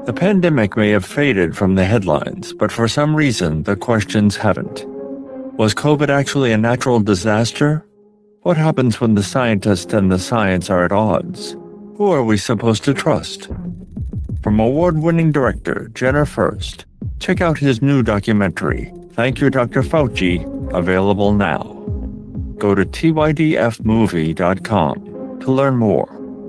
The pandemic may have faded from the headlines, but for some reason, the questions haven't. Was COVID actually a natural disaster? What happens when the scientists and the science are at odds? Who are we supposed to trust? From award-winning director Jenner Furst, check out his new documentary, Thank You, Dr. Fauci, available now. Go to tydfmovie.com to learn more.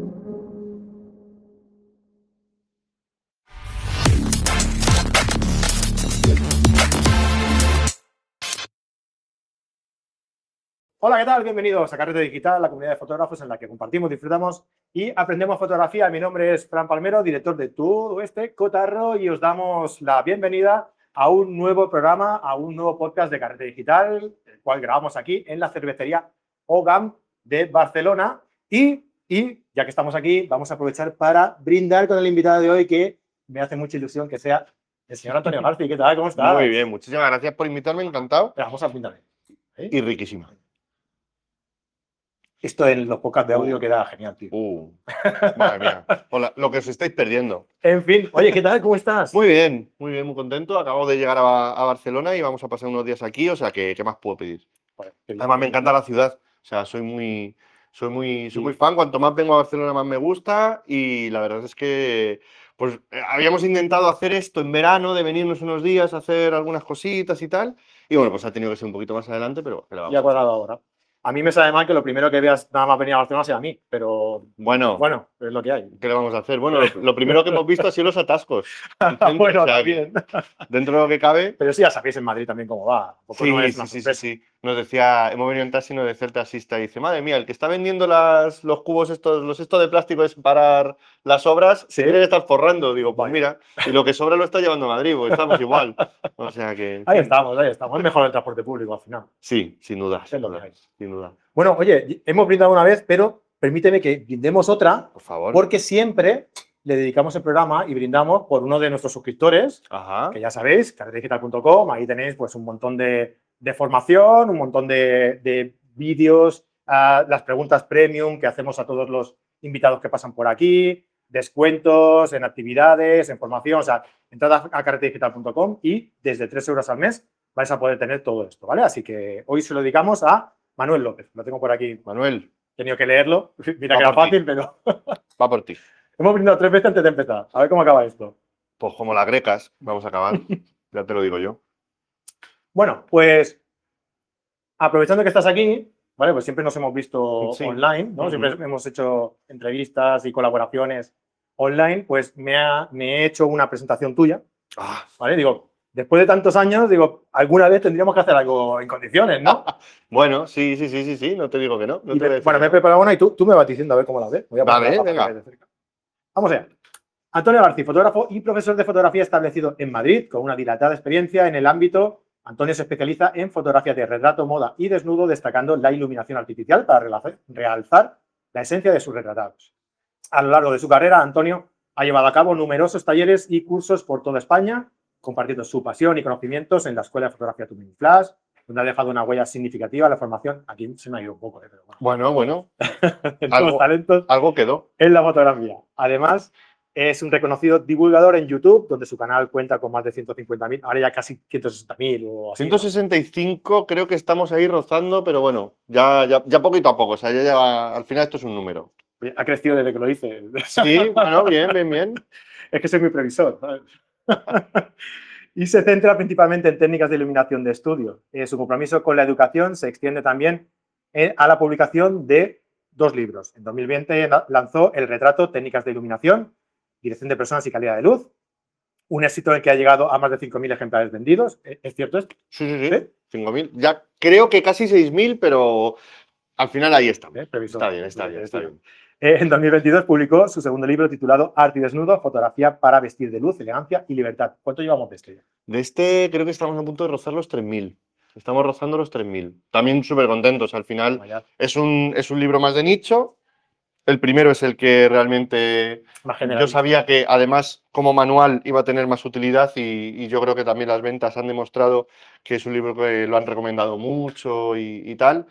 Hola, ¿qué tal? Bienvenidos a Carrete Digital, la comunidad de fotógrafos en la que compartimos, disfrutamos y aprendemos fotografía. Mi nombre es Fran Palmero, director de Todo Este Cotarro, y os damos la bienvenida a un nuevo programa, a un nuevo podcast de Carrete Digital, el cual grabamos aquí en la cervecería OGAM de Barcelona. Y ya que estamos aquí, vamos a aprovechar para brindar con el invitado de hoy, que me hace mucha ilusión que sea el señor Antonio Garci. ¿Qué tal? ¿Cómo estás? Muy bien, muchísimas gracias por invitarme, encantado. Vamos a brindar. Y riquísima. Esto en los podcasts de audio queda genial, tío. Madre mía. Hola, lo que os estáis perdiendo. En fin, oye, ¿qué tal? ¿Cómo estás? Muy bien, muy contento. Acabo de llegar a Barcelona y vamos a pasar unos días aquí, o sea que, ¿qué más puedo pedir? Joder, Además, me encanta la ciudad. O sea, soy muy fan. Cuanto más vengo a Barcelona, más me gusta. Y la verdad es que pues habíamos intentado hacer esto en verano, de venirnos unos días a hacer algunas cositas y tal. Y bueno, pues ha tenido que ser un poquito más adelante, pero que la vamos ya cuadrado ahora. A mí me sabe mal que lo primero que veas nada más venir a Barcelona sea a mí, pero bueno, es lo que hay. ¿Qué le vamos a hacer? Bueno, lo primero que hemos visto ha sido los atascos. Bueno, o sea, también. Dentro de lo que cabe. Pero sí, ya sabéis en Madrid también cómo va. Sí. Nos decía, hemos venido en taxi y nos decía el taxista, y dice, madre mía, el que está vendiendo los cubos estos de plástico es parar las obras, ¿Sí? Tiene que estar forrando. Digo, pues Vale. mira, y lo que sobra lo está llevando a Madrid, pues estamos igual. O sea que. Ahí estamos. Es mejor el transporte público al final. Sí, sin duda. Es lo que hay. Sin duda. Bueno, oye, hemos brindado una vez, pero permíteme que brindemos otra. Por favor. Porque siempre le dedicamos el programa y brindamos por uno de nuestros suscriptores. Ajá. Que ya sabéis, carretedigital.com, ahí tenéis pues un montón de formación, un montón de vídeos, las preguntas premium que hacemos a todos los invitados que pasan por aquí, descuentos en actividades, en formación. O sea, entrad a carretedigital.com y desde 3 euros al mes vais a poder tener todo esto, ¿vale? Así que hoy se lo dedicamos a Manuel López. Lo tengo por aquí. Manuel. He tenido que leerlo. Mira que era fácil, pero... Va por ti. Hemos brindado 3 veces antes de empezar. A ver cómo acaba esto. Pues como las grecas, vamos a acabar. Ya te lo digo yo. Bueno, pues aprovechando que estás aquí, ¿vale? Pues siempre nos hemos visto online, ¿no? Siempre hemos hecho entrevistas y colaboraciones online. Pues me he hecho una presentación tuya, ¿vale? Digo, después de tantos años, digo, alguna vez tendríamos que hacer algo en condiciones, ¿no? Bueno, sí, no te digo que no. Me he preparado una y tú me vas diciendo a ver cómo la ves. Vale, venga. Vamos allá. Antonio Garci, fotógrafo y profesor de fotografía establecido en Madrid, con una dilatada experiencia en el ámbito. Antonio se especializa en fotografía de retrato, moda y desnudo, destacando la iluminación artificial para realzar la esencia de sus retratados. A lo largo de su carrera, Antonio ha llevado a cabo numerosos talleres y cursos por toda España, compartiendo su pasión y conocimientos en la Escuela de Fotografía Tumini Flash, donde ha dejado una huella significativa en la formación. Aquí se me ha ido un poco, pero bueno. Algo quedó en la fotografía. Además, es un reconocido divulgador en YouTube, donde su canal cuenta con más de 150.000, ahora ya casi 160.000 o así. 165, ¿no? Creo que estamos ahí rozando, pero bueno, ya poquito a poco. O sea, al final esto es un número. Ha crecido desde que lo hice. Sí, bueno, bien. Es que soy muy previsor, ¿sabes? Y se centra principalmente en técnicas de iluminación de estudio. Su compromiso con la educación se extiende también a la publicación de 2 libros. En 2020 lanzó El retrato, técnicas de iluminación, dirección de personas y calidad de luz. Un éxito en el que ha llegado a más de 5.000 ejemplares vendidos. ¿Es cierto esto? Sí. 5.000. Ya creo que casi 6.000, pero al final ahí está. Está bien. En 2022 publicó su segundo libro titulado Arte y Desnudo, fotografía para vestir de luz, elegancia y libertad. ¿Cuánto llevamos de este? De este creo que estamos a punto de rozar los 3.000. Estamos rozando los 3.000. También súper contentos. Al final es un libro más de nicho. El primero es el que realmente yo sabía que además como manual iba a tener más utilidad y yo creo que también las ventas han demostrado que es un libro que lo han recomendado mucho y tal.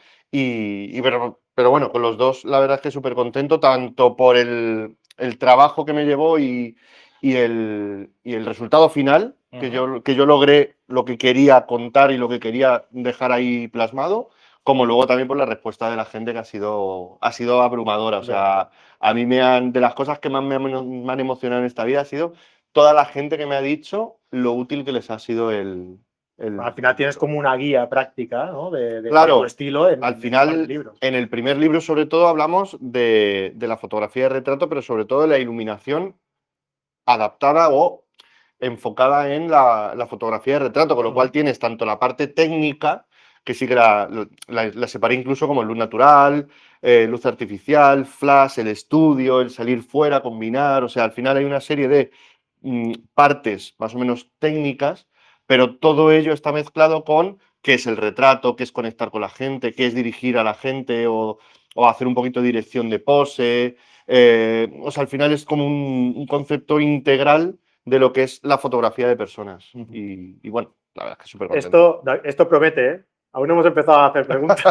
Pero bueno, con los dos la verdad es que súper contento, tanto por el trabajo que me llevó y y el resultado final, Ujú. que yo logré lo que quería contar y lo que quería dejar ahí plasmado, como luego también por la respuesta de la gente que ha sido abrumadora. O sea, a mí de las cosas que más me han emocionado en esta vida ha sido toda la gente que me ha dicho lo útil que les ha sido Al final tienes como una guía práctica, ¿no? de tu Claro, estilo al en esos varios final, libros. en el primer libro sobre todo hablamos de la fotografía de retrato, pero sobre todo de la iluminación adaptada o enfocada en la fotografía de retrato, con lo cual Ujú. tienes tanto la parte técnica, que sí que la separé incluso como luz natural, luz artificial, flash, el estudio, el salir fuera, combinar, o sea, al final hay una serie de partes más o menos técnicas, pero todo ello está mezclado con qué es el retrato, qué es conectar con la gente, qué es dirigir a la gente o hacer un poquito de dirección de pose. O sea, al final es como un concepto integral de lo que es la fotografía de personas. Ujú. Y bueno, la verdad es que súper contento. Esto promete, ¿eh? Aún no hemos empezado a hacer preguntas.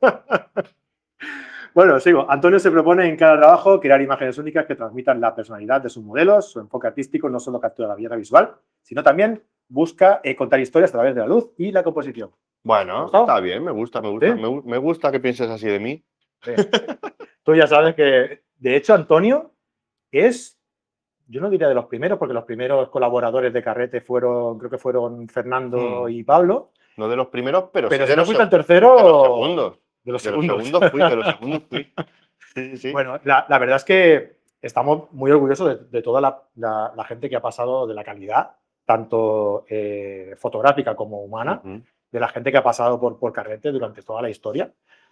Bueno, sigo. Antonio se propone en cada trabajo crear imágenes únicas que transmitan la personalidad de sus modelos. Su enfoque artístico no solo captura la belleza visual, sino también busca contar historias a través de la luz y la composición. ¿Te ha Bueno, está gustado? bien, me gusta, me Sí. gusta. Me gusta que pienses así de mí. Sí. Tú ya sabes que, de hecho, Antonio es, yo no diría de los primeros, porque los primeros colaboradores de Carrete creo que fueron Fernando Hmm. y Pablo, No de los primeros, pero sí pero si de no los, fuiste el de los tercero, segundos. de los De los segundos. segundos fui, de los segundos fui. Sí, sí, sí. Bueno, la verdad es que estamos muy orgullosos de toda la gente que ha pasado de la calidad, tanto fotográfica como humana, Ujú. de la gente que ha pasado por Carrete durante toda la historia.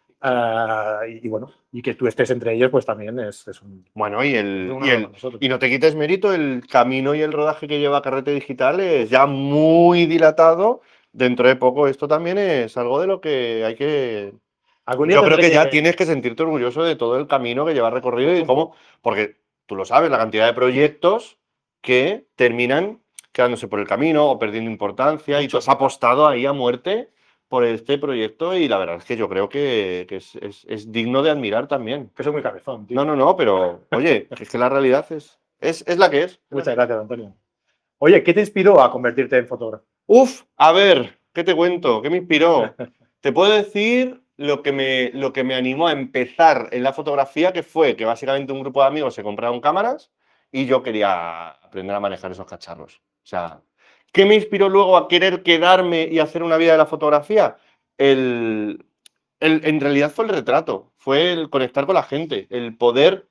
Y bueno, y que tú estés entre ellos, pues también es Bueno, un honor para nosotros. y no te quites mérito, el camino y el rodaje que lleva Carrete Digital es ya muy dilatado. Dentro de poco, esto también es algo de lo que hay que. Algún día Yo creo tendré que ya que. tienes que sentirte orgulloso de todo el camino que lleva recorrido Mucho y un poco. cómo, porque tú lo sabes, la cantidad de proyectos que terminan quedándose por el camino o perdiendo importancia y tú Mucho. has apostado ahí a muerte por este proyecto y la verdad es que yo creo que es digno de admirar también. Que soy muy cabezón, No, tío. no, no, pero oye, que es que la realidad es la que es. Muchas gracias, Antonio. Oye, ¿qué te inspiró a convertirte en fotógrafo? Uf, a ver, ¿qué te cuento? ¿Qué me inspiró? Te puedo decir lo que me animó a empezar en la fotografía, que fue que básicamente un grupo de amigos se compraron cámaras y yo quería aprender a manejar esos cacharros. O sea, ¿qué me inspiró luego a querer quedarme y hacer una vida de la fotografía? El, en realidad fue el retrato, fue el conectar con la gente, el poder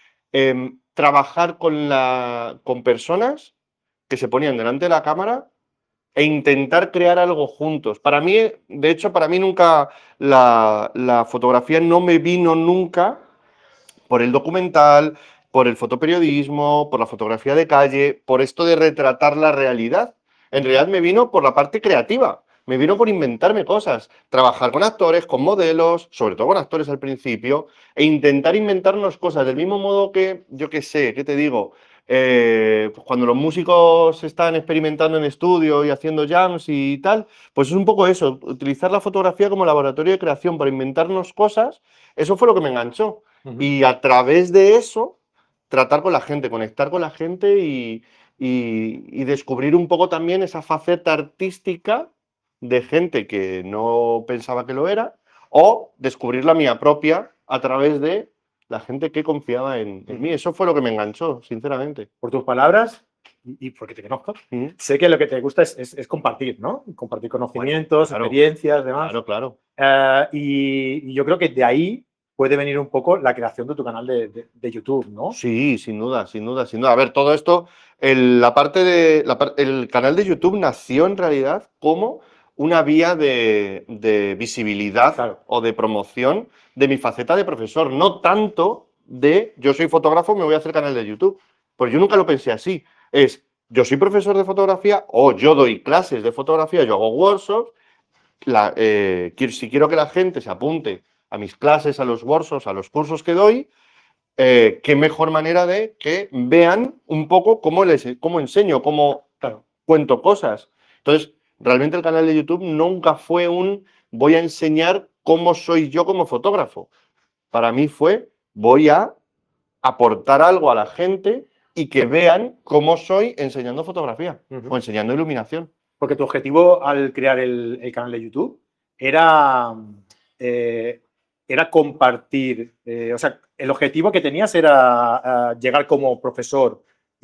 trabajar con personas que se ponían delante de la cámara e intentar crear algo juntos. Para mí, de hecho, para mí nunca la fotografía no me vino nunca por el documental, por el fotoperiodismo, por la fotografía de calle, por esto de retratar la realidad. En realidad me vino por la parte creativa. Me vino por inventarme cosas, trabajar con actores, con modelos, sobre todo con actores al principio, e intentar inventarnos cosas del mismo modo que, yo qué sé, ¿qué te digo? Pues cuando los músicos están experimentando en estudio y haciendo jams y tal, pues es un poco eso, utilizar la fotografía como laboratorio de creación para inventarnos cosas, eso fue lo que me enganchó. Y a través de eso, tratar con la gente, conectar con la gente y descubrir un poco también esa faceta artística de gente que no pensaba que lo era, o descubrir la mía propia a través de la gente que confiaba en mí. Eso fue lo que me enganchó, sinceramente. Por tus palabras y porque te conozco, Mm. sé que lo que te gusta es compartir, ¿no? Compartir Bueno, conocimientos, claro, experiencias, demás. claro, claro. Y yo creo que de ahí puede venir un poco la creación de tu canal de YouTube, ¿no? Sí, sin duda, sin duda, sin duda. A ver, todo esto, el canal de YouTube nació en realidad como una vía de visibilidad Claro. o de promoción de mi faceta de profesor, no tanto de yo soy fotógrafo, me voy a hacer canal de YouTube. Pues yo nunca lo pensé así. Es yo soy profesor de fotografía o yo doy clases de fotografía, yo hago workshops. Si quiero que la gente se apunte a mis clases, a los workshops, a los cursos que doy, qué mejor manera de que vean un poco cómo enseño, cómo Claro. cuento cosas. Entonces, realmente el canal de YouTube nunca fue voy a enseñar cómo soy yo como fotógrafo. Para mí fue voy a aportar algo a la gente y que vean cómo soy enseñando fotografía Ujú. o enseñando iluminación. Porque tu objetivo al crear el canal de YouTube era, era compartir, o sea, el objetivo que tenías era llegar como profesor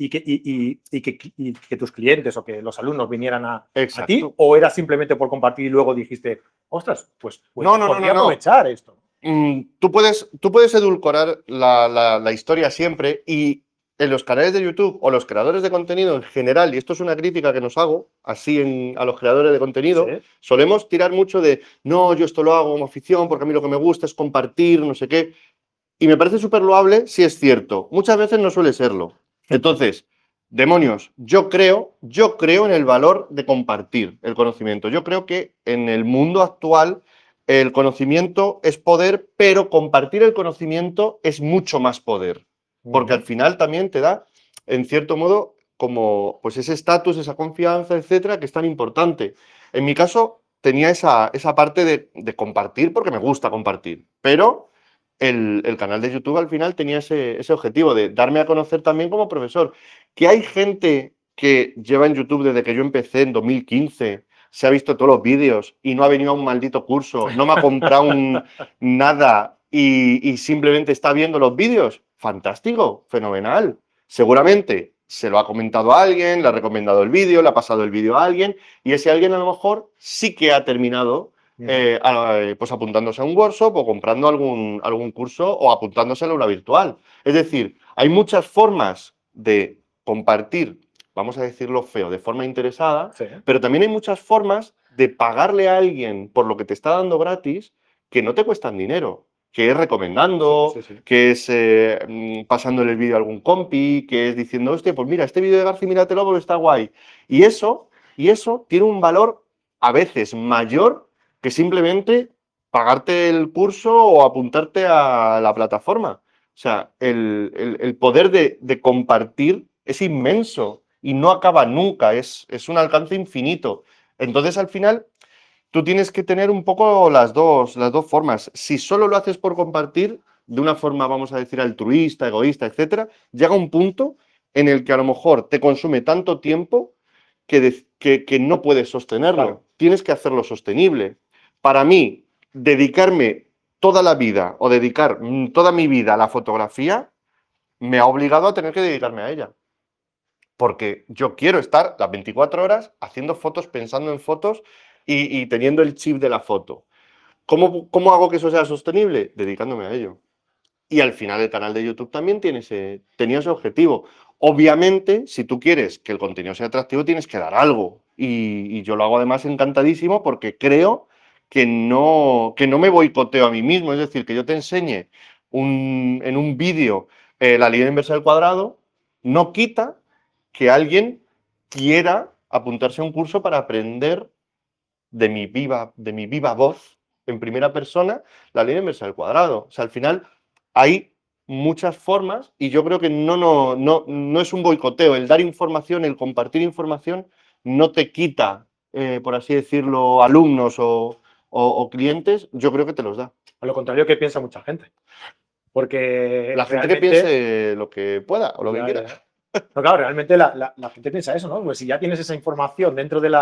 y que tus clientes o que los alumnos vinieran a ti, Exacto. o era simplemente por compartir y luego dijiste, ostras, pues No, no, no, podría no, no. aprovechar esto. Tú puedes edulcorar la historia siempre y en los canales de YouTube o los creadores de contenido en general, y esto es una crítica que nos hago así a los creadores de contenido, Sí. solemos tirar mucho de, no, yo esto lo hago como afición porque a mí lo que me gusta es compartir, no sé qué. Y me parece súper loable si es cierto. Muchas veces no suele serlo. Entonces, demonios, yo creo en el valor de compartir el conocimiento. Yo creo que en el mundo actual el conocimiento es poder, pero compartir el conocimiento es mucho más poder. Porque al final también te da, en cierto modo, como pues ese estatus, esa confianza, etcétera, que es tan importante. En mi caso, tenía esa parte de compartir porque me gusta compartir, pero el canal de YouTube al final tenía ese objetivo de darme a conocer también como profesor. Que hay gente que lleva en YouTube desde que yo empecé en 2015, se ha visto todos los vídeos y no ha venido a un maldito curso, no me ha comprado nada y simplemente está viendo los vídeos. Fantástico, fenomenal. Seguramente se lo ha comentado a alguien, le ha recomendado el vídeo, le ha pasado el vídeo a alguien y ese alguien a lo mejor sí que ha terminado pues apuntándose a un workshop o comprando algún curso o apuntándose a la aula virtual. Es decir, hay muchas formas de compartir, vamos a decirlo feo, de forma interesada, Sí. pero también hay muchas formas de pagarle a alguien por lo que te está dando gratis que no te cuestan dinero, que es recomendando, Sí, sí, sí. que es pasándole el vídeo a algún compi, que es diciendo, hostia, pues mira, este vídeo de García, míratelo porque está guay. Y eso tiene un valor a veces mayor que simplemente pagarte el curso o apuntarte a la plataforma. O sea, el poder de compartir es inmenso y no acaba nunca, es un alcance infinito. Entonces, al final, tú tienes que tener un poco las dos formas. Si solo lo haces por compartir, de una forma, vamos a decir, altruista, egoísta, etcétera, llega un punto en el que a lo mejor te consume tanto tiempo que no puedes sostenerlo. Claro. Tienes que hacerlo sostenible. Para mí, dedicarme toda la vida o dedicar toda mi vida a la fotografía me ha obligado a tener que dedicarme a ella. Porque yo quiero estar las 24 horas haciendo fotos, pensando en fotos y teniendo el chip de la foto. ¿Cómo hago que eso sea sostenible? Dedicándome a ello. Y al final el canal de YouTube también tenía ese objetivo. Obviamente, si tú quieres que el contenido sea atractivo, tienes que dar algo. Y yo lo hago además encantadísimo porque creo que no me boicoteo a mí mismo. Es decir, que yo te enseñe en un vídeo la línea inversa del cuadrado, no quita que alguien quiera apuntarse a un curso para aprender de mi viva voz en primera persona la línea inversa del cuadrado. O sea, al final hay muchas formas y yo creo que no es un boicoteo. El dar información, el compartir información no te quita, por así decirlo, alumnos o clientes. Yo creo que te los da. A lo contrario que piensa mucha gente. Porque La gente que realmente- piense lo que pueda o lo que Ya, quiera. ya. No, claro, realmente la gente piensa eso, ¿no? Pues si ya tienes esa información dentro de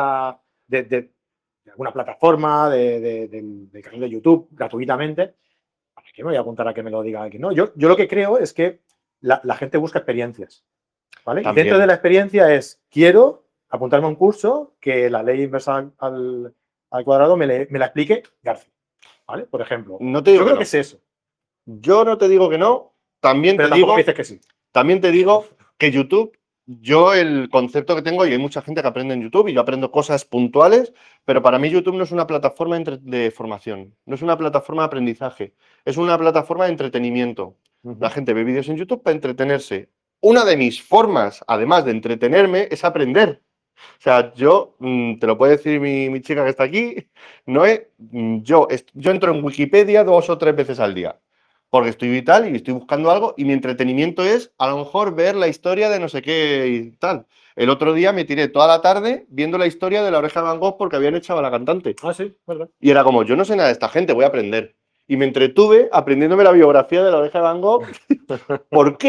de alguna plataforma, del canal de YouTube, gratuitamente, ¿para qué me voy a apuntar a que me lo diga alguien? No, yo lo que creo es que la gente busca experiencias, ¿vale? Y También. dentro de la experiencia es, quiero apuntarme a un curso que la ley inversa al cuadrado me la explique García, ¿vale? Por ejemplo. No te digo Yo creo que que no. es eso, Yo no te digo que no. También pero te tampoco digo dices que sí. También te digo que YouTube, yo el concepto que tengo, y hay mucha gente que aprende en YouTube, y yo aprendo cosas puntuales, pero para mí YouTube no es una plataforma de formación, no es una plataforma de aprendizaje, es una plataforma de entretenimiento. La gente ve vídeos en YouTube para entretenerse. Una de mis formas, además de entretenerme, es aprender. O sea, yo, te lo puede decir mi chica que está aquí, Noé, yo entro en Wikipedia 2 o 3 veces al día. Porque estoy vital y estoy buscando algo y mi entretenimiento es a lo mejor ver la historia de no sé qué y tal. El otro día me tiré toda la tarde viendo la historia de La Oreja de Van Gogh porque habían echado a la cantante. Ah, sí, verdad. Y era como, yo no sé nada de esta gente, voy a aprender. Y me entretuve aprendiéndome la biografía de La Oreja de Van Gogh. ¿Por qué?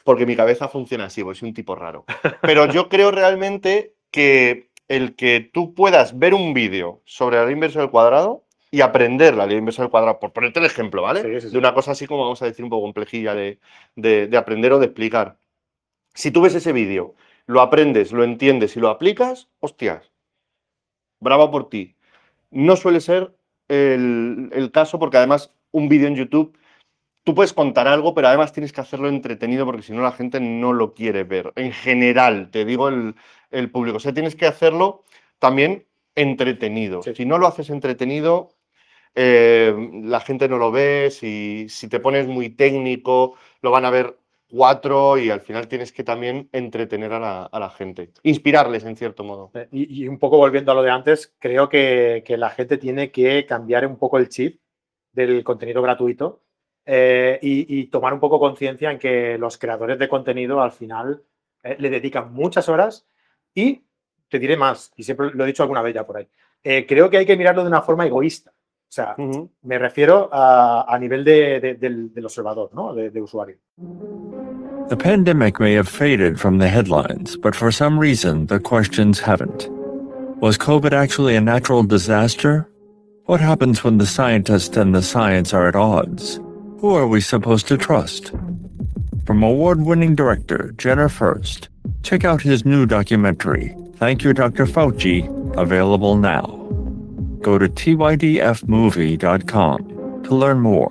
porque mi cabeza funciona así, porque soy un tipo raro. Pero yo creo realmente que el que tú puedas ver un vídeo sobre la ley inversa del cuadrado y aprender la ley inversa del cuadrado, por ponerte el ejemplo, ¿vale? Sí, sí, sí. De una cosa así como vamos a decir un poco complejilla de aprender o de explicar. Si tú ves ese vídeo, lo aprendes, lo entiendes y lo aplicas, hostias, bravo por ti. No suele ser el caso porque además un vídeo en YouTube, tú puedes contar algo, pero además tienes que hacerlo entretenido porque si no la gente no lo quiere ver. En general, te digo el público. O sea, tienes que hacerlo también entretenido. Sí. Si no lo haces entretenido, la gente no lo ve. Si te pones muy técnico, lo van a ver 4 y al final tienes que también entretener a la gente. Inspirarles, en cierto modo. Y un poco volviendo a lo de antes, creo que la gente tiene que cambiar un poco el chip del contenido gratuito y tomar un poco conciencia en que los creadores de contenido al final le dedican muchas horas y te diré más, y siempre lo he dicho alguna vez ya por ahí, creo que hay que mirarlo de una forma egoísta. O sea, me refiero a nivel del observador, ¿no? De usuario. The pandemic may have faded from the headlines, but for some reason, the questions haven't. Was COVID actually a natural disaster? What happens when the scientists and the science are at odds? Who are we supposed to trust? From award-winning director Jenner Furst, check out his new documentary, Thank You, Dr. Fauci, available now. Go to tydfmovie.com to learn more.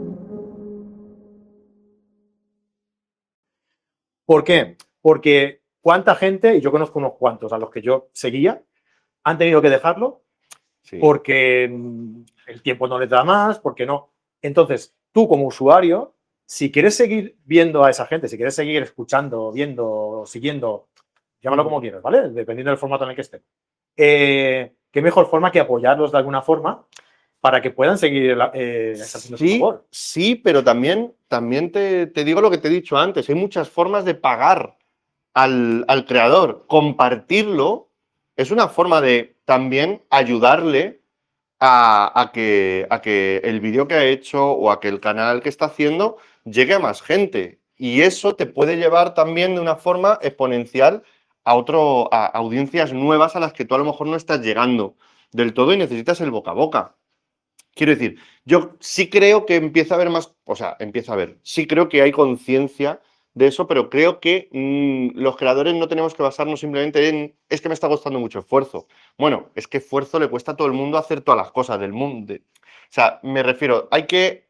¿Por qué? Porque cuánta gente, y yo conozco unos cuantos a los que yo seguía, han tenido que dejarlo Sí. porque el tiempo no les da más, porque no. Entonces, tú como usuario, si quieres seguir viendo a esa gente, si quieres seguir escuchando, viendo, siguiendo, llámalo como quieras, ¿vale? Dependiendo del formato en el que esté. ¿Qué mejor forma que apoyarlos de alguna forma para que puedan seguir haciendo su labor? Sí, pero también te digo lo que te he dicho antes. Hay muchas formas de pagar al creador. Compartirlo es una forma de también ayudarle a que el vídeo que ha hecho o a que el canal que está haciendo llegue a más gente. Y eso te puede llevar también de una forma exponencial a audiencias nuevas a las que tú a lo mejor no estás llegando del todo y necesitas el boca a boca. Quiero decir, yo sí creo que empieza a haber más, o sea, sí creo que hay conciencia de eso, pero creo que los creadores no tenemos que basarnos simplemente en, es que me está costando mucho esfuerzo. Bueno, es que esfuerzo le cuesta a todo el mundo hacer todas las cosas del mundo. O sea, me refiero, hay que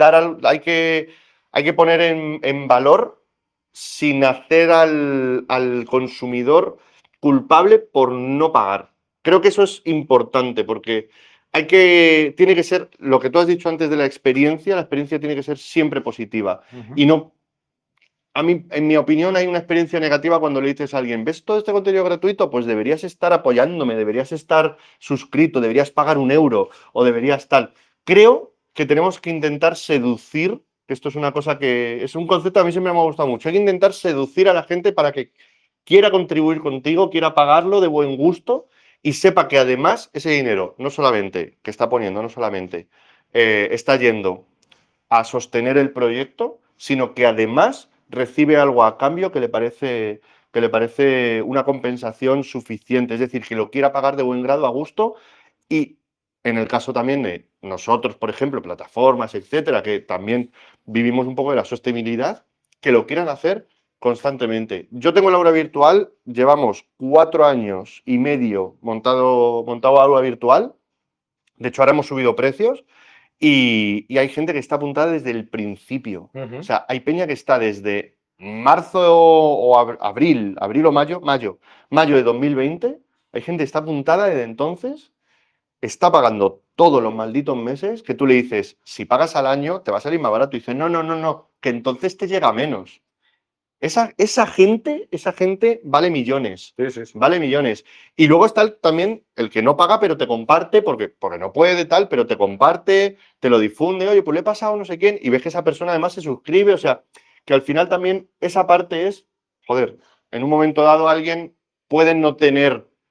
poner en valor sin hacer al consumidor culpable por no pagar. Creo que eso es importante porque tiene que ser, lo que tú has dicho antes de la experiencia tiene que ser siempre positiva. Y no, a mí, en mi opinión, hay una experiencia negativa cuando le dices a alguien, ¿ves todo este contenido gratuito? Pues deberías estar apoyándome, deberías estar suscrito, deberías pagar 1 euro o deberías tal. Creo que tenemos que intentar seducir, que esto es una cosa que es un concepto que a mí siempre me ha gustado mucho, hay que intentar seducir a la gente para que quiera contribuir contigo, quiera pagarlo de buen gusto y sepa que además ese dinero no solamente que está poniendo, no solamente está yendo a sostener el proyecto, sino que además recibe algo a cambio que le parece una compensación suficiente, es decir, que lo quiera pagar de buen grado a gusto y en el caso también de nosotros, por ejemplo, plataformas, etcétera, que también vivimos un poco de la sostenibilidad, que lo quieran hacer constantemente. Yo tengo el aula virtual, llevamos 4 años y medio montado aula virtual. De hecho, ahora hemos subido precios y hay gente que está apuntada desde el principio. O sea, hay peña que está desde marzo o abril o mayo de 2020. Hay gente que está apuntada desde entonces, está pagando todos los malditos meses, que tú le dices, si pagas al año, te va a salir más barato. Y dice, no, que entonces te llega menos. Esa gente vale millones. Sí. Vale millones. Y luego está también el que no paga, pero te comparte, porque no puede, tal, pero te comparte, te lo difunde, oye, pues le he pasado a no sé quién, y ves que esa persona además se suscribe, o sea, que al final también esa parte es, joder, en un momento dado alguien puede no tener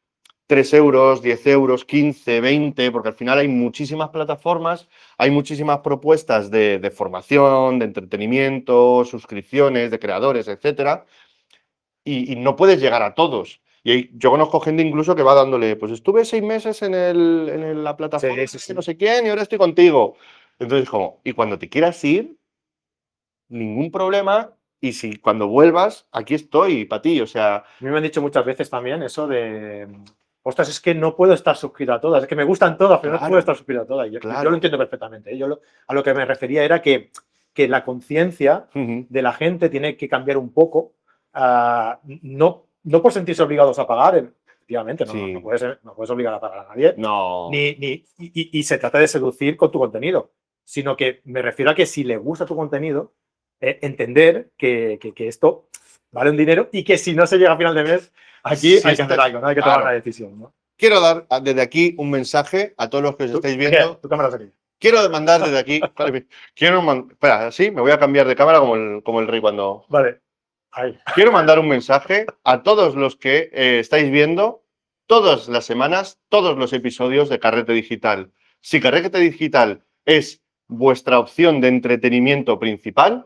3 euros, 10 euros, 15, 20, porque al final hay muchísimas plataformas, hay muchísimas propuestas de formación, de entretenimiento, suscripciones de creadores, etcétera, y no puedes llegar a todos. Yo conozco gente incluso que va dándole, pues estuve 6 meses en la plataforma Sí. de no sé quién y ahora estoy contigo. Entonces, como, y cuando te quieras ir, ningún problema, y si cuando vuelvas, aquí estoy para ti, o sea, A mí me han dicho muchas veces también eso de, ostras, es que no puedo estar suscrito a todas, es que me gustan todas, pero no claro, puedo estar suscrito a todas. Yo claro. lo entiendo perfectamente, ¿eh? A lo que me refería era que la conciencia Ujú. de la gente tiene que cambiar un poco, no por sentirse obligados a pagar, efectivamente, Sí, no puedes obligar a pagar a nadie, no, y se trata de seducir con tu contenido, sino que me refiero a que si le gusta tu contenido, entender que esto vale un dinero y que si no se llega a final de mes, aquí si hay que hacer algo, ¿no? Hay que tomar una claro. decisión, ¿no? Quiero dar desde aquí un mensaje a todos los que os estáis viendo. Tu cámara se Quiero mandar desde aquí. Espera, sí, me voy a cambiar de cámara como el rey cuando. Vale, ahí. Quiero mandar un mensaje a todos los que estáis viendo todas las semanas, todos los episodios de Carrete Digital. Si Carrete Digital es vuestra opción de entretenimiento principal,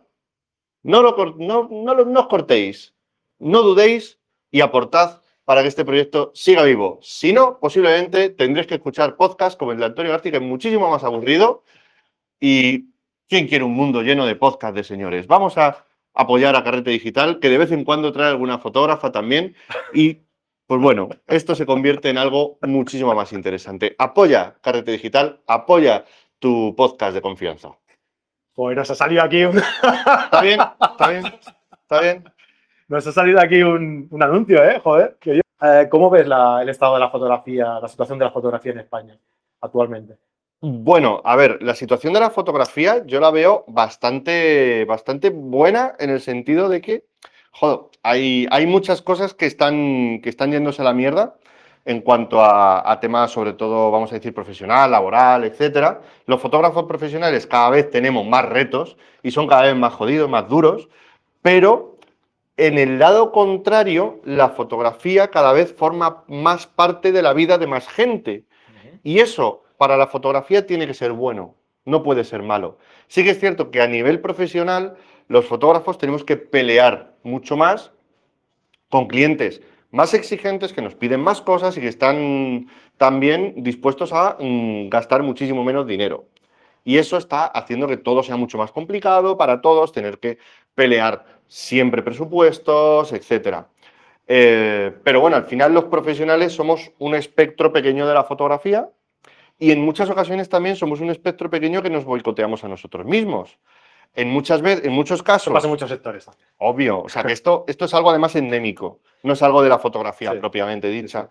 no os cortéis, no dudéis y aportad para que este proyecto siga vivo. Si no, posiblemente tendréis que escuchar podcasts como el de Antonio García, que es muchísimo más aburrido. Y ¿quién quiere un mundo lleno de podcasts de señores? Vamos a apoyar a Carrete Digital, que de vez en cuando trae alguna fotógrafa también. Y, pues bueno, esto se convierte en algo muchísimo más interesante. Apoya Carrete Digital, apoya tu podcast de confianza. Pues nos ha salido aquí ¿Está bien? ¿Está bien? ¿Está bien? nos ha salido aquí un anuncio, ¿eh? Joder. ¿Cómo ves el estado de la fotografía, la situación de la fotografía en España actualmente? Bueno, a ver, la situación de la fotografía yo la veo bastante buena en el sentido de que, joder, hay muchas cosas que están yéndose a la mierda en cuanto a temas, sobre todo, vamos a decir, profesional, laboral, etcétera. Los fotógrafos profesionales cada vez tenemos más retos y son cada vez más jodidos, más duros, pero en el lado contrario, la fotografía cada vez forma más parte de la vida de más gente. Y eso, para la fotografía, tiene que ser bueno, no puede ser malo. Sí que es cierto que a nivel profesional, los fotógrafos tenemos que pelear mucho más con clientes más exigentes que nos piden más cosas y que están también dispuestos a gastar muchísimo menos dinero. Y eso está haciendo que todo sea mucho más complicado para todos, tener que pelear siempre presupuestos, etcétera. Pero bueno, al final los profesionales somos un espectro pequeño de la fotografía y en muchas ocasiones también somos un espectro pequeño que nos boicoteamos a nosotros mismos. En muchos Eso casos, pasa en muchos sectores también. obvio, o sea que esto es algo además endémico, no es algo de la fotografía Sí. propiamente dicha.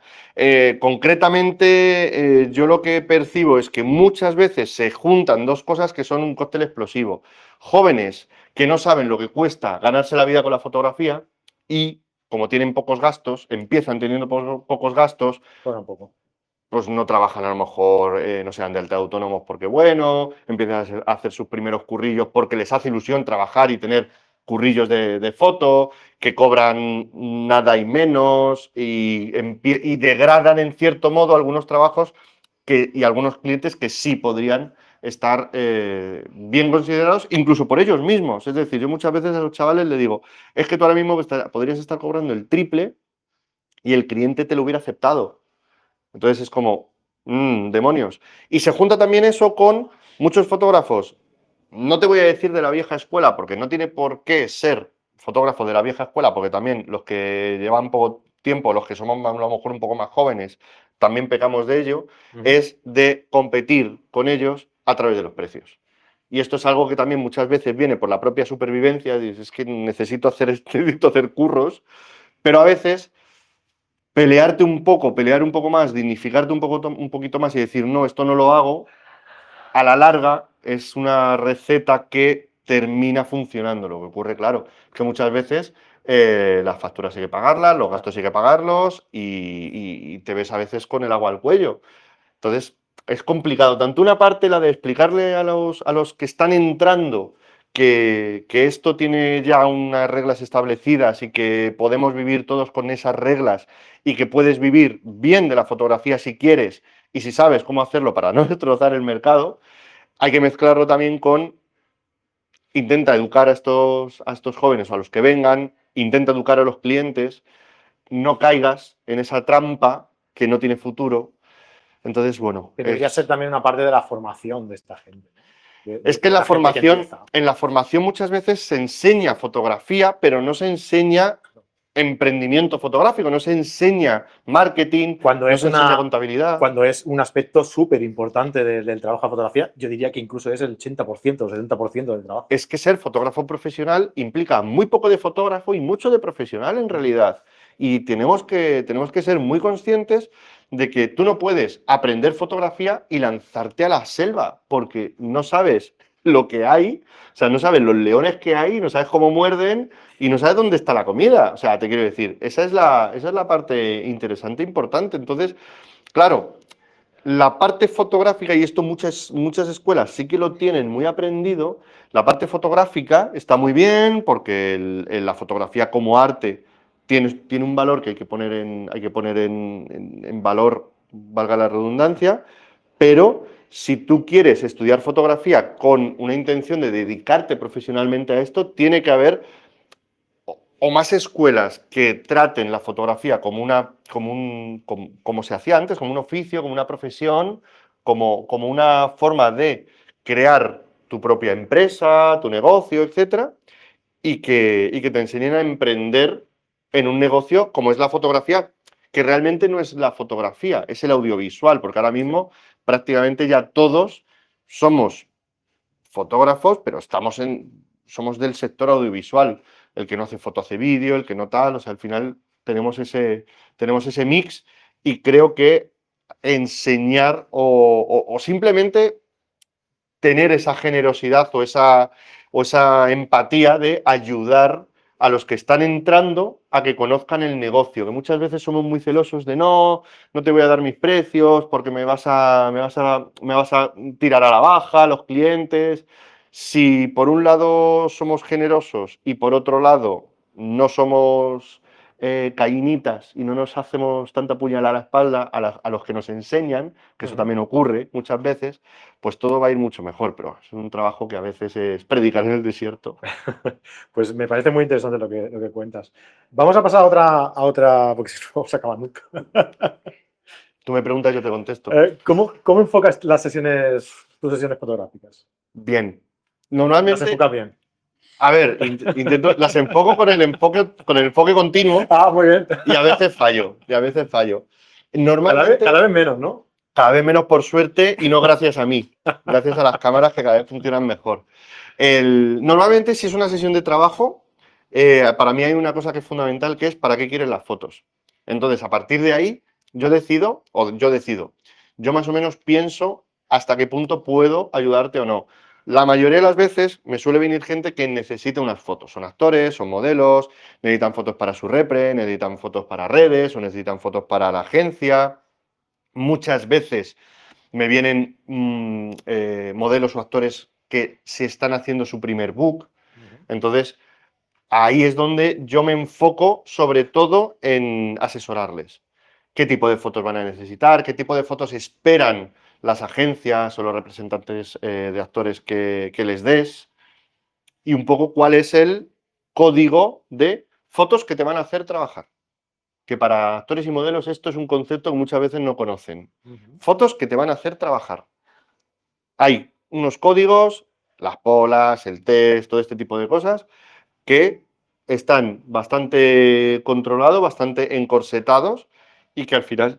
Concretamente, yo lo que percibo es que muchas veces se juntan dos cosas que son un cóctel explosivo. Jóvenes que no saben lo que cuesta ganarse la vida con la fotografía y, como tienen pocos gastos, empiezan teniendo pocos gastos, Bueno, un poco. pues no trabajan a lo mejor, no sean de alta de autónomos porque bueno, empiezan a hacer sus primeros currillos porque les hace ilusión trabajar y tener currillos de foto, que cobran nada y menos y degradan en cierto modo algunos trabajos y algunos clientes que sí podrían estar bien considerados, incluso por ellos mismos. Es decir, yo muchas veces a los chavales les digo, es que tú ahora mismo podrías estar cobrando el triple y el cliente te lo hubiera aceptado. Entonces es como, demonios. Y se junta también eso con muchos fotógrafos. No te voy a decir de la vieja escuela, porque no tiene por qué ser fotógrafo de la vieja escuela, porque también los que llevan poco tiempo, los que somos a lo mejor un poco más jóvenes, también pecamos de ello, es de competir con ellos a través de los precios. Y esto es algo que también muchas veces viene por la propia supervivencia, dices, es que necesito hacer curros, pero a veces pelear un poco más, dignificarte un poquito más y decir, no, esto no lo hago, a la larga es una receta que termina funcionando. Lo que ocurre, claro, es que muchas veces las facturas hay que pagarlas, los gastos hay que pagarlos y te ves a veces con el agua al cuello. Entonces, es complicado. Tanto una parte, la de explicarle a los que están entrando que esto tiene ya unas reglas establecidas y que podemos vivir todos con esas reglas y que puedes vivir bien de la fotografía si quieres y si sabes cómo hacerlo para no destrozar el mercado, hay que mezclarlo también con intenta educar a estos jóvenes o a los que vengan, intenta educar a los clientes, no caigas en esa trampa que no tiene futuro. Entonces, bueno. Que debería ser también una parte de la formación de esta gente. Es que en la formación muchas veces se enseña fotografía, pero no se enseña emprendimiento fotográfico, no se enseña marketing, cuando no es se enseña contabilidad. Cuando es un aspecto súper importante del trabajo de fotografía, yo diría que incluso es el 80% o 70% del trabajo. Es que ser fotógrafo profesional implica muy poco de fotógrafo y mucho de profesional en realidad. Y tenemos que ser muy conscientes de que tú no puedes aprender fotografía y lanzarte a la selva, porque no sabes lo que hay, o sea, no sabes los leones que hay, no sabes cómo muerden y no sabes dónde está la comida. O sea, te quiero decir, esa es la parte interesante, importante. Entonces, claro, la parte fotográfica, y esto muchas escuelas sí que lo tienen muy aprendido, la parte fotográfica está muy bien porque la fotografía como arte tiene un valor que hay que poner en valor, valga la redundancia, pero si tú quieres estudiar fotografía con una intención de dedicarte profesionalmente a esto, tiene que haber o más escuelas que traten la fotografía como se hacía antes, como un oficio, como una profesión, como una forma de crear tu propia empresa, tu negocio, etcétera, y que te enseñen a emprender en un negocio como es la fotografía, que realmente no es la fotografía, es el audiovisual, porque ahora mismo prácticamente ya todos somos fotógrafos, pero somos del sector audiovisual. El que no hace foto hace vídeo, el que no tal, o sea, al final tenemos ese mix y creo que enseñar o simplemente tener esa generosidad o esa empatía de ayudar a los que están entrando a que conozcan el negocio, que muchas veces somos muy celosos de no te voy a dar mis precios porque me vas a tirar a la baja los clientes. Si por un lado somos generosos y por otro lado no somos caínitas y no nos hacemos tanta puñalada a la espalda a los que nos enseñan, que eso también ocurre muchas veces, pues todo va a ir mucho mejor, pero es un trabajo que a veces es predicar en el desierto. Pues me parece muy interesante lo que cuentas. Vamos a pasar a otra porque si no se acaba nunca. Tú me preguntas, yo te contesto. ¿Cómo enfocas tus sesiones fotográficas? Bien. Normalmente. ¿Las enfocas bien? A ver, intento, las enfoco con el enfoque continuo. Ah, muy bien. Y a veces fallo. Normalmente. Cada vez menos, ¿no? Cada vez menos por suerte y no gracias a mí. Gracias a las cámaras que cada vez funcionan mejor. Normalmente, si es una sesión de trabajo, para mí hay una cosa que es fundamental, que es ¿para qué quieres las fotos? Entonces, a partir de ahí, yo más o menos pienso hasta qué punto puedo ayudarte o no. La mayoría de las veces me suele venir gente que necesita unas fotos. Son actores, son modelos, necesitan fotos para su repre, necesitan fotos para redes o necesitan fotos para la agencia. Muchas veces me vienen modelos o actores que se están haciendo su primer book. Entonces, ahí es donde yo me enfoco sobre todo en asesorarles. ¿Qué tipo de fotos van a necesitar? ¿Qué tipo de fotos esperan las agencias o los representantes de actores que les des? Y un poco cuál es el código de fotos que te van a hacer trabajar. Que para actores y modelos esto es un concepto que muchas veces no conocen. Fotos que te van a hacer trabajar. Hay unos códigos, las polas, el test, todo este tipo de cosas, que están bastante controlados, bastante encorsetados y que al final,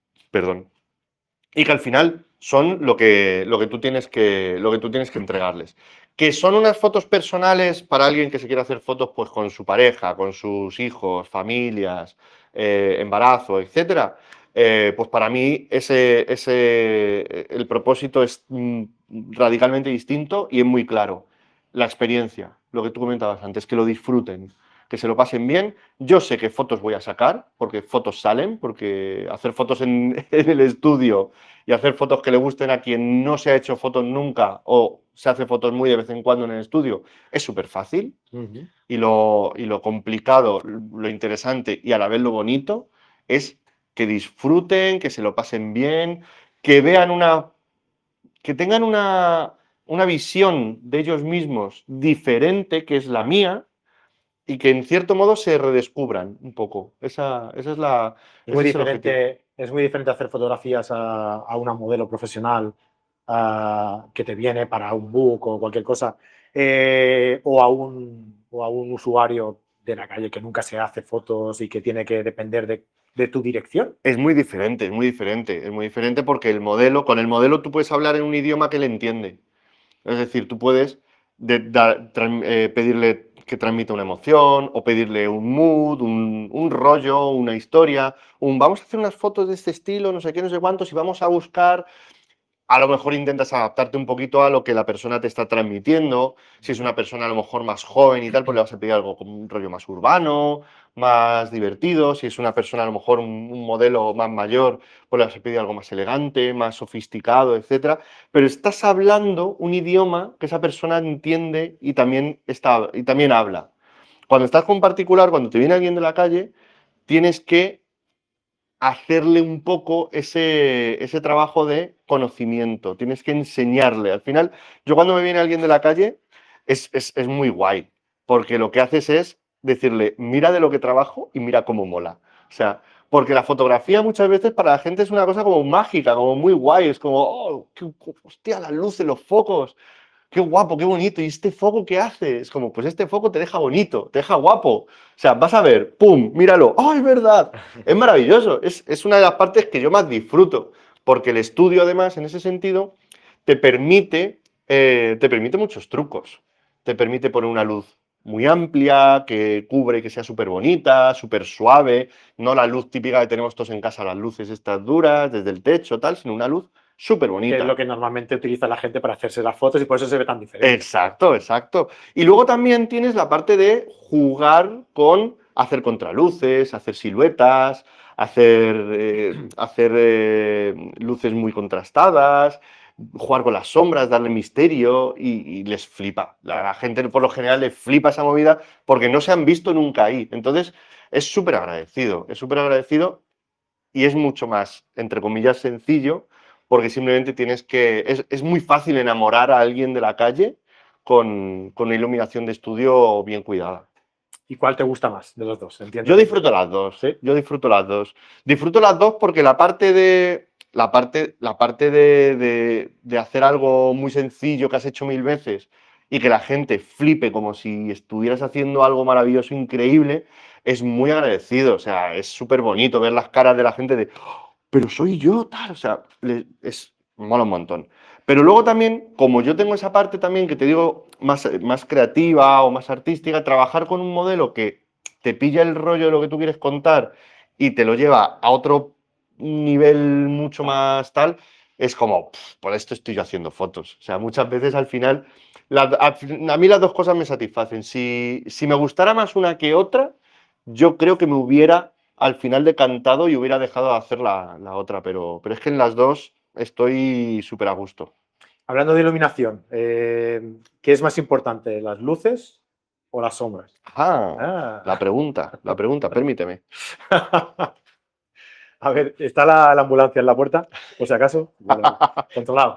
son lo que tú tienes que entregarles. Que son unas fotos personales para alguien que se quiere hacer fotos pues con su pareja, con sus hijos, familias, embarazo, etcétera. Pues para mí el propósito es radicalmente distinto y es muy claro. La experiencia, lo que tú comentabas antes, que lo disfruten, que se lo pasen bien. Yo sé qué fotos voy a sacar, porque fotos salen, porque hacer fotos en el estudio y hacer fotos que le gusten a quien no se ha hecho fotos nunca o se hace fotos muy de vez en cuando en el estudio, es súper fácil. Ujú. Y lo complicado, lo interesante y a la vez lo bonito es que disfruten, que se lo pasen bien, que vean que tengan una visión de ellos mismos diferente, que es la mía, y que en cierto modo se redescubran un poco. Ese es el objetivo. Es muy diferente hacer fotografías a una modelo profesional que te viene para un book o cualquier cosa, o a un usuario de la calle que nunca se hace fotos y que tiene que depender de tu dirección. Es muy diferente, es muy diferente, es muy diferente porque con el modelo tú puedes hablar en un idioma que le entiende. Es decir, tú puedes pedirle que transmita una emoción o pedirle un mood, un rollo, una historia, vamos a hacer unas fotos de este estilo, no sé qué, no sé cuántos, y vamos a buscar. A lo mejor intentas adaptarte un poquito a lo que la persona te está transmitiendo. Si es una persona a lo mejor más joven y tal, pues le vas a pedir algo como un rollo más urbano, más divertido. Si es una persona a lo mejor un modelo más mayor, pues le vas a pedir algo más elegante, más sofisticado, etcétera. Pero estás hablando un idioma que esa persona entiende y también habla. Cuando estás con particular, cuando te viene alguien de la calle, tienes que hacerle un poco ese trabajo de conocimiento, tienes que enseñarle. Al final, yo cuando me viene alguien de la calle, es muy guay, porque lo que haces es decirle, mira de lo que trabajo y mira cómo mola. O sea, porque la fotografía muchas veces para la gente es una cosa como mágica, como muy guay, es como, oh, hostia, las luces, los focos, qué guapo, qué bonito. ¿Y este foco qué hace? Es como, pues este foco te deja bonito, te deja guapo. O sea, vas a ver, ¡pum! Míralo. ¡Oh, es verdad! Es maravilloso. Es una de las partes que yo más disfruto. Porque el estudio, además, en ese sentido, te permite muchos trucos. Te permite poner una luz muy amplia, que cubre, que sea súper bonita, súper suave. No la luz típica que tenemos todos en casa, las luces estas duras, desde el techo, tal, sino una luz súper Que es bonita. lo que normalmente utiliza la gente para hacerse las fotos y por eso se ve tan diferente. Exacto, exacto. Y luego también tienes la parte de jugar con hacer contraluces, hacer siluetas, hacer luces muy contrastadas, jugar con las sombras, darle misterio y les flipa. La gente por lo general le flipa esa movida porque no se han visto nunca ahí. Entonces es súper agradecido y es mucho más, entre comillas, sencillo, porque simplemente es muy fácil enamorar a alguien de la calle con una iluminación de estudio bien cuidada. ¿Y cuál te gusta más de los dos? Entiendo. Yo disfruto las dos, ¿Sí? yo disfruto las dos. Disfruto las dos porque la parte de hacer algo muy sencillo que has hecho 1000 veces y que la gente flipe como si estuvieras haciendo algo maravilloso, increíble, es muy agradecido. O sea, es súper bonito ver las caras de la gente de, "Oh, pero soy yo, tal". O sea, mola un montón. Pero luego también, como yo tengo esa parte también que te digo más creativa o más artística, trabajar con un modelo que te pilla el rollo de lo que tú quieres contar y te lo lleva a otro nivel mucho más tal, es como, por esto estoy yo haciendo fotos. O sea, muchas veces al final, a mí las dos cosas me satisfacen. Si me gustara más una que otra, yo creo que me hubiera al final decantado y hubiera dejado de hacer la otra, pero es que en las dos estoy súper a gusto. Hablando de iluminación, ¿qué es más importante, las luces o las sombras? Ah, Ah. la pregunta, permíteme. A ver, ¿está la ambulancia en la puerta? Por si acaso. Vale, controlado.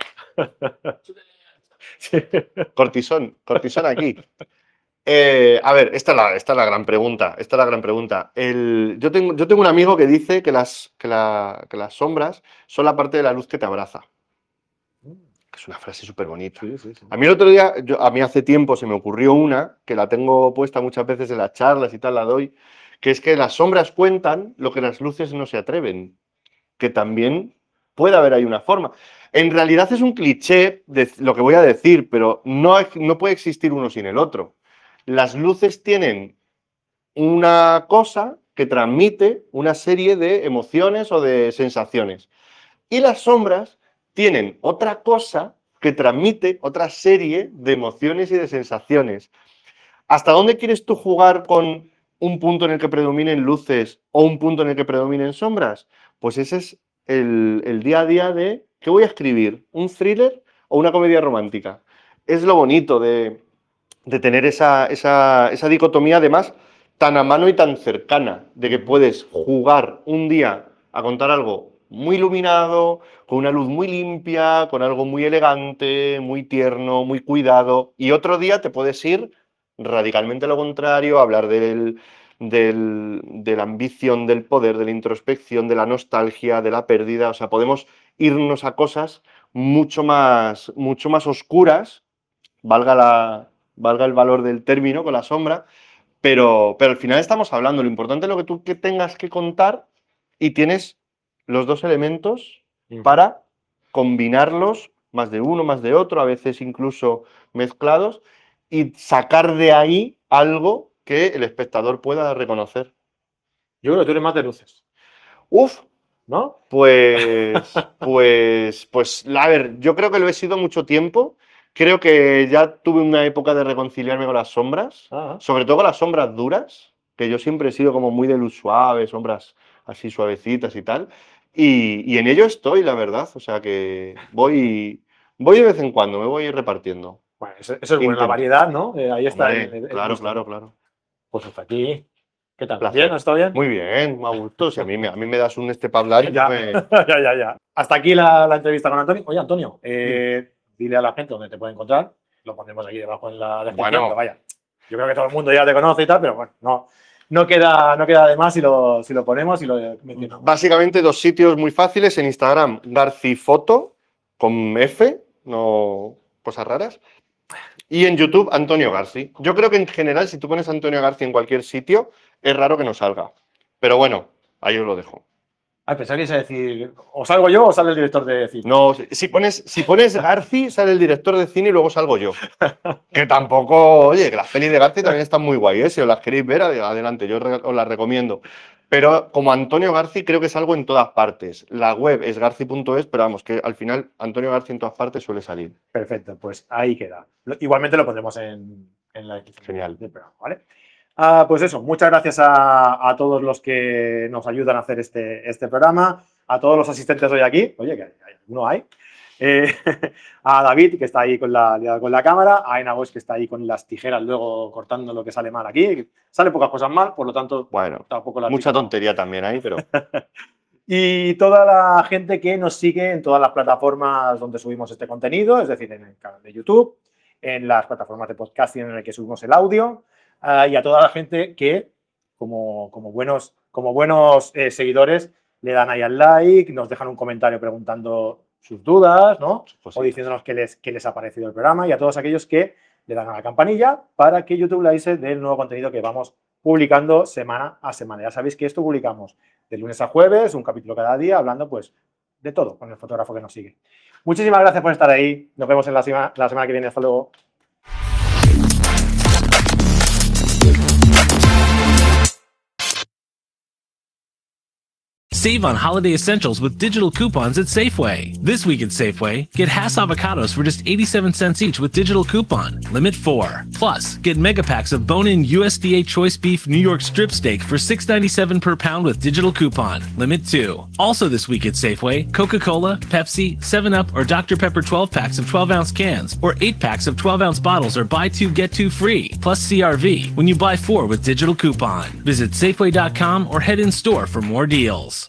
Sí. Cortisón aquí. A ver, esta es la gran pregunta. Esta es la gran pregunta. Yo tengo un amigo que dice que las sombras son la parte de la luz que te abraza. Es una frase súper bonita. Sí, sí, sí. A mí el otro día, a mí hace tiempo se me ocurrió una, que la tengo puesta muchas veces en las charlas y tal, la doy, que es que las sombras cuentan lo que las luces no se atreven. Que también puede haber ahí una forma. En realidad es un cliché de lo que voy a decir, pero no puede existir uno sin el otro. Las luces tienen una cosa que transmite una serie de emociones o de sensaciones. Y las sombras tienen otra cosa que transmite otra serie de emociones y de sensaciones. ¿Hasta dónde quieres tú jugar con un punto en el que predominen luces o un punto en el que predominen sombras? Pues ese es el día a día de ¿qué voy a escribir? ¿Un thriller o una comedia romántica? es lo bonito de tener esa dicotomía, además, tan a mano y tan cercana, de que puedes jugar un día a contar algo muy iluminado, con una luz muy limpia, con algo muy elegante, muy tierno, muy cuidado, y otro día te puedes ir radicalmente a lo contrario, a hablar de la ambición, del poder, de la introspección, de la nostalgia, de la pérdida. O sea, podemos irnos a cosas mucho más oscuras, valga el valor del término con la sombra, pero al final estamos hablando. Lo importante es lo que tú tengas que contar y tienes los dos elementos para combinarlos, más de uno, más de otro, a veces incluso mezclados, y sacar de ahí algo que el espectador pueda reconocer. Yo creo que tú eres más de luces. Uf, ¿no? Pues, a ver, yo creo que lo he sido mucho tiempo. Creo que ya tuve una época de reconciliarme con las sombras, sobre todo con las sombras duras, que yo siempre he sido como muy de luz suave, sombras así suavecitas y tal. Y en ello estoy, la verdad. O sea que voy de vez en cuando, me voy repartiendo. Bueno, eso es bueno, la variedad, ¿no? Ahí está. Hombre, claro. Pues hasta aquí. ¿Qué tal? Placer. ¿Bien? ¿Está bien? Muy bien, me ha gustado. Si a mí me das un para hablar y ya, me... ya. Hasta aquí la entrevista con Antonio. Oye, Antonio, dile a la gente dónde te puede encontrar. Lo pondremos aquí debajo en la descripción. Bueno. Pero vaya, yo creo que todo el mundo ya te conoce y tal, pero bueno, no queda de más si lo ponemos y lo mencionamos. Básicamente 2 sitios muy fáciles. En Instagram, Garcifoto, con F, no cosas raras. Y en YouTube, Antonio Garci. Yo creo que en general, si tú pones Antonio Garci en cualquier sitio, es raro que no salga. Pero bueno, ahí os lo dejo. Pensaba que ibas a decir, o salgo yo o sale el director de cine. No, si pones Garci, sale el director de cine y luego salgo yo. Que tampoco, oye, que las pelis de Garci también están muy guay, ¿eh? Si os las queréis ver, adelante, yo os las recomiendo. Pero como Antonio Garci creo que salgo en todas partes. La web es garci.es, pero vamos, que al final Antonio Garci en todas partes suele salir. Perfecto, pues ahí queda. Igualmente lo pondremos en la descripción. Genial. Del programa, ¿vale? Pues eso, muchas gracias a todos los que nos ayudan a hacer este programa, a todos los asistentes hoy aquí, oye, que alguno hay, a David, que está ahí con la cámara, a Aina Bosch, que está ahí con las tijeras luego cortando lo que sale mal aquí. Sale pocas cosas mal, por lo tanto, bueno, tampoco mucha tontería también ahí, pero... Y toda la gente que nos sigue en todas las plataformas donde subimos este contenido, es decir, en el canal de YouTube, en las plataformas de podcasting en el que subimos el audio, y a toda la gente que, como buenos seguidores, le dan ahí al like, nos dejan un comentario preguntando sus dudas, ¿no? Pues o diciéndonos qué les ha parecido el programa, y a todos aquellos que le dan a la campanilla para que YouTube le avise del nuevo contenido que vamos publicando semana a semana. Ya sabéis que esto publicamos de lunes a jueves, un capítulo cada día, hablando pues de todo con el fotógrafo que nos sigue. Muchísimas gracias por estar ahí. Nos vemos en la semana que viene. Hasta luego. Save on holiday essentials with digital coupons at Safeway. This week at Safeway, get Hass avocados for just 87 cents each with digital coupon. Limit 4. Plus, get mega packs of bone-in USDA choice beef New York strip steak for $6.97 per pound with digital coupon. Limit 2. Also this week at Safeway, Coca-Cola, Pepsi, 7-Up, or Dr. Pepper 12 packs of 12-ounce cans, or 8 packs of 12-ounce bottles are buy 2, get 2 free, plus CRV when you buy 4 with digital coupon. Visit Safeway.com or head in store for more deals.